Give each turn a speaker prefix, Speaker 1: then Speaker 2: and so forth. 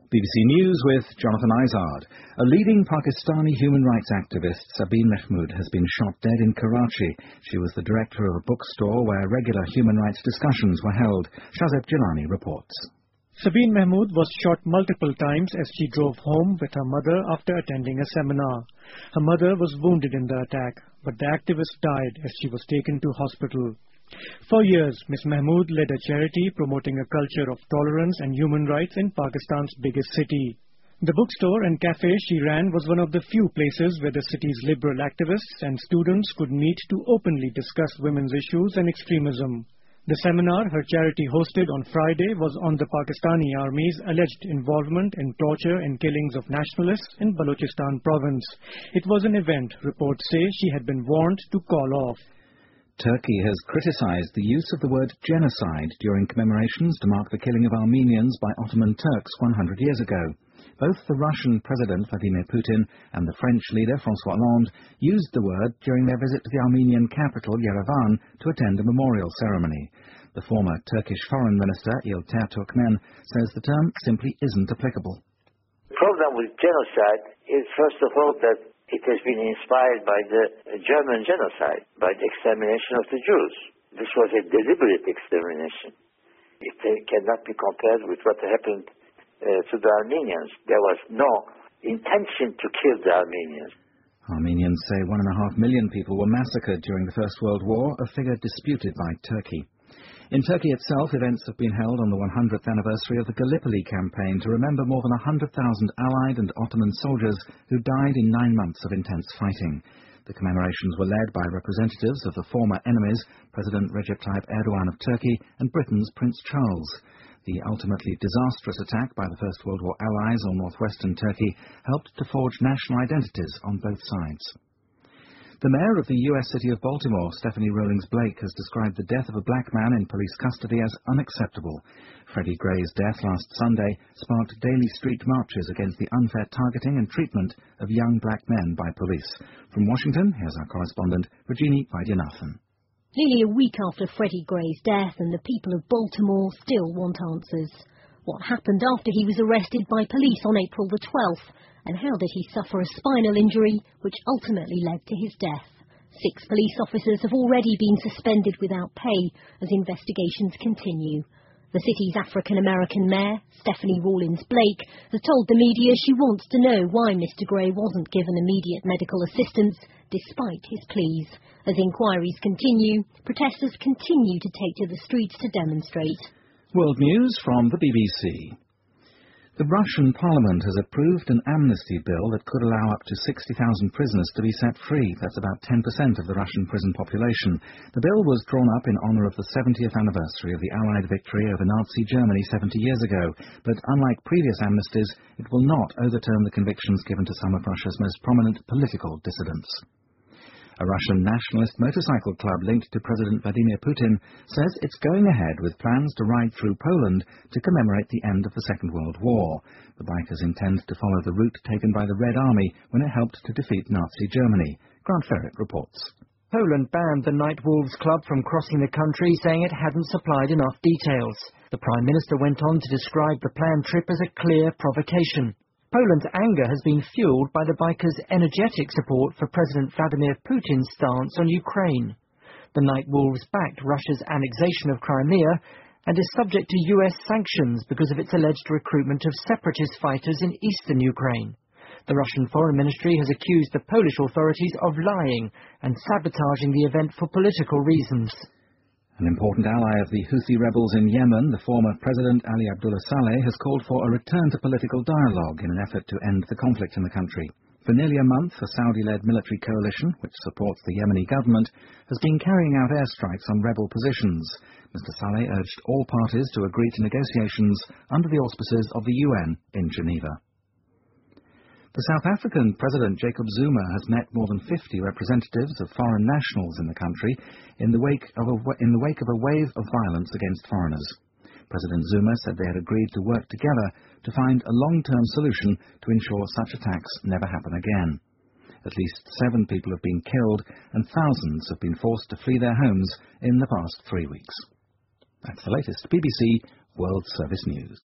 Speaker 1: BBC News with Jonathan Izard. A leading Pakistani human rights activist, Sabeen Mahmood, has been shot dead in Karachi. She was the director of a bookstore where regular human rights discussions were held. Shazeb Jilani reports.
Speaker 2: Sabeen Mahmood was shot multiple times as she drove home with her mother after attending a seminar. Her mother was wounded in the attack, but the activist died as she was taken to hospital. For years, Ms. Mahmood led a charity promoting a culture of tolerance and human rights in Pakistan's biggest city. The bookstore and cafe she ran was one of the few places where the city's liberal activists and students could meet to openly discuss women's issues and extremism. The seminar her charity hosted on Friday was on the Pakistani Army's alleged involvement in torture and killings of nationalists in Balochistan province. It was an event reports say she had been warned to call off.
Speaker 1: Turkey has criticised the use of the word genocide during commemorations to mark the killing of Armenians by Ottoman Turks 100 years ago. Both the Russian President Vladimir Putin and the French leader François Hollande used the word during their visit to the Armenian capital Yerevan to attend a memorial ceremony. The former Turkish Foreign Minister İlter Türkmen says the term simply isn't applicable.
Speaker 3: The problem with genocide is, first of all, that it has been inspired by the German genocide, by the extermination of the Jews. This was a deliberate extermination. It cannot be compared with what happened to the Armenians. There was no intention to kill the Armenians.
Speaker 1: Armenians say 1.5 million people were massacred during the First World War, a figure disputed by Turkey. In Turkey itself, events have been held on the 100th anniversary of the Gallipoli campaign to remember more than 100,000 Allied and Ottoman soldiers who died in 9 months of intense fighting. The commemorations were led by representatives of the former enemies, President Recep Tayyip Erdogan of Turkey and Britain's Prince Charles. The ultimately disastrous attack by the First World War allies on northwestern Turkey helped to forge national identities on both sides. The mayor of the U.S. city of Baltimore, Stephanie Rawlings Blake, has described the death of a black man in police custody as unacceptable. Freddie Gray's death last Sunday sparked daily street marches against the unfair targeting and treatment of young black men by police. From Washington, here's our correspondent, Rajini Vaidyanathan.
Speaker 4: Nearly a week after Freddie Gray's death, and the people of Baltimore still want answers. What happened after he was arrested by police on April the 12th? And how did he suffer a spinal injury which ultimately led to his death? 6 police officers have already been suspended without pay as investigations continue. The city's African-American mayor, Stephanie Rawlings Blake, has told the media she wants to know why Mr. Gray wasn't given immediate medical assistance despite his pleas. As inquiries continue, protesters continue to take to the streets to demonstrate.
Speaker 1: World News from the BBC. The Russian Parliament has approved an amnesty bill that could allow up to 60,000 prisoners to be set free. That's about 10% of the Russian prison population. The bill was drawn up in honour of the 70th anniversary of the Allied victory over Nazi Germany 70 years ago. But unlike previous amnesties, it will not overturn the convictions given to some of Russia's most prominent political dissidents. A Russian nationalist motorcycle club linked to President Vladimir Putin says it's going ahead with plans to ride through Poland to commemorate the end of the Second World War. The bikers intend to follow the route taken by the Red Army when it helped to defeat Nazi Germany. Grant Ferret reports.
Speaker 5: Poland banned the Night Wolves Club from crossing the country, saying it hadn't supplied enough details. The Prime Minister went on to describe the planned trip as a clear provocation. Poland's anger has been fueled by the bikers' energetic support for President Vladimir Putin's stance on Ukraine. The Night Wolves backed Russia's annexation of Crimea and is subject to US sanctions because of its alleged recruitment of separatist fighters in eastern Ukraine. The Russian Foreign Ministry has accused the Polish authorities of lying and sabotaging the event for political reasons.
Speaker 1: An important ally of the Houthi rebels in Yemen, the former President Ali Abdullah Saleh, has called for a return to political dialogue in an effort to end the conflict in the country. For nearly a month, a Saudi-led military coalition, which supports the Yemeni government, has been carrying out airstrikes on rebel positions. Mr. Saleh urged all parties to agree to negotiations under the auspices of the UN in Geneva. The South African President Jacob Zuma has met more than 50 representatives of foreign nationals in the country in the wake of a wave of violence against foreigners. President Zuma said they had agreed to work together to find a long-term solution to ensure such attacks never happen again. At least 7 people have been killed and thousands have been forced to flee their homes in the past 3 weeks. That's the latest BBC World Service News.